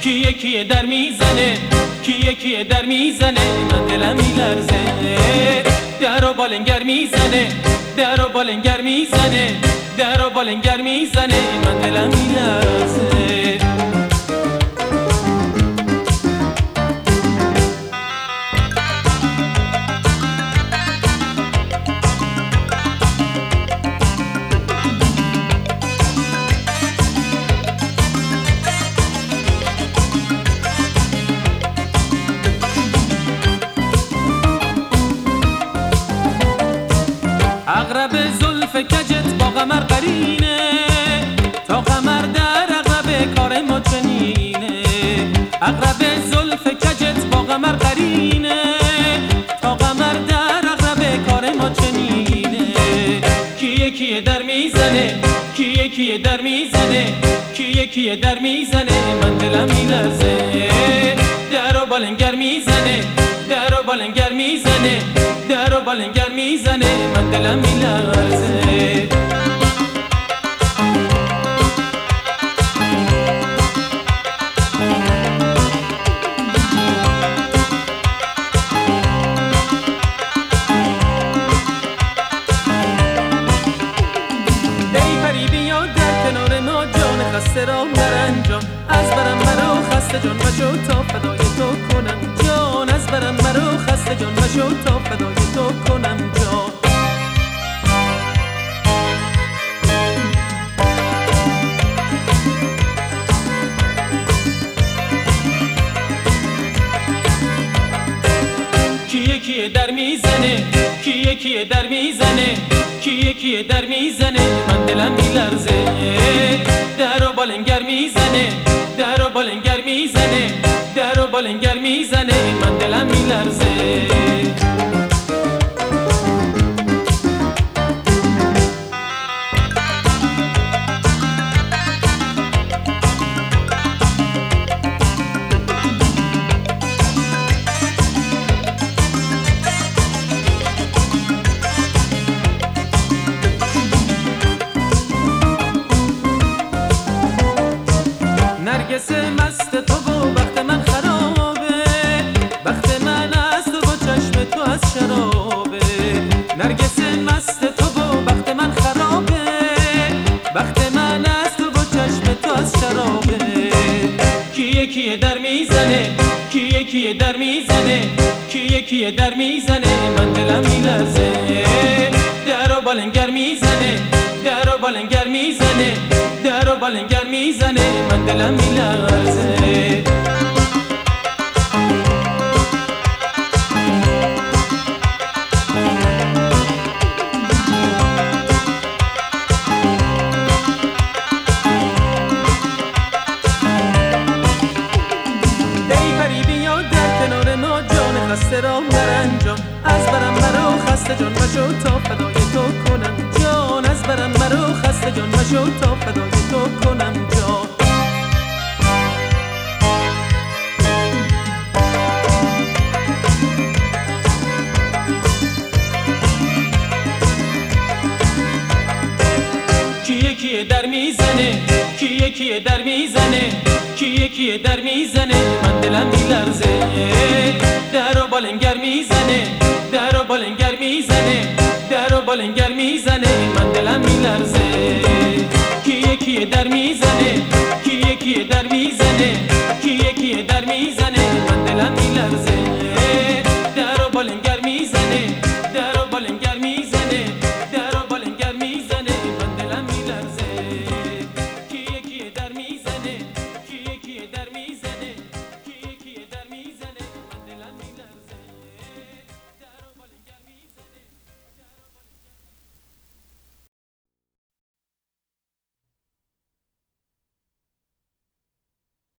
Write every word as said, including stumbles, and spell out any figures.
کیه کیه در میزنه کیه کیه در میزنه من دلم میلرزه در و بالنگر میزنه در و بالنگر میزنه در و بالنگر میزنه من دلم میلرزه عقرب زلف کجت با قمر قرینه تا قمر در عقرب کار ما چنینه عقرب زلف کجت با قمر قرینه تا قمر در عقرب کار ما چنینه کیه کیه در میزنه کیه کیه در میزنه کیه کیه در میزنه من دلم میلرزه در و بالنگر میزنه در و بالنگر میزنه در و بالنگر میزنه من دلم میلرزه ای پری بیا در کنار ما جان خسته را مرنجان از برم مرا خسته جان مشو تا فدای تو کنم جان از برم مرا خسته جان مشو تا فدای تو کنم جان کیه کیه در میزنه کیه کیه در میزنه کیه کیه در میزنه من دلم میلرزه در و بالنگر میزنه در و بالنگر میزنه در و بالنگر میزنه من دلم میلرزه نرگس مست تو و وقت من خرابه وقت من از تو و چشم تو از شرابه نرگس مست تو و وقت من خرابه وقت من از تو و چشم تو از شرابه کیه کیه در میزنه کیه کیه در میزنه کیه کیه در میزنه من دلم میلرزه در و بالنگر میزنه در و بالنگر میزنه در و بالنگر میزنه من دلم میلرزه ای پری بیا در کنار ما جان خسته را مرنجان از برم مرا خسته جان مشو تا فدای تو کنم جان از برم مرا خسته جان مشو تا فدای تو کنم جان کیه کیه در میزنه کیه کیه در میزنه کیه کیه در میزنه من دلم میلرزه در و بالنگر میزنه در و بالنگر میزنه در و بالنگر میزنه من دلم میلرزه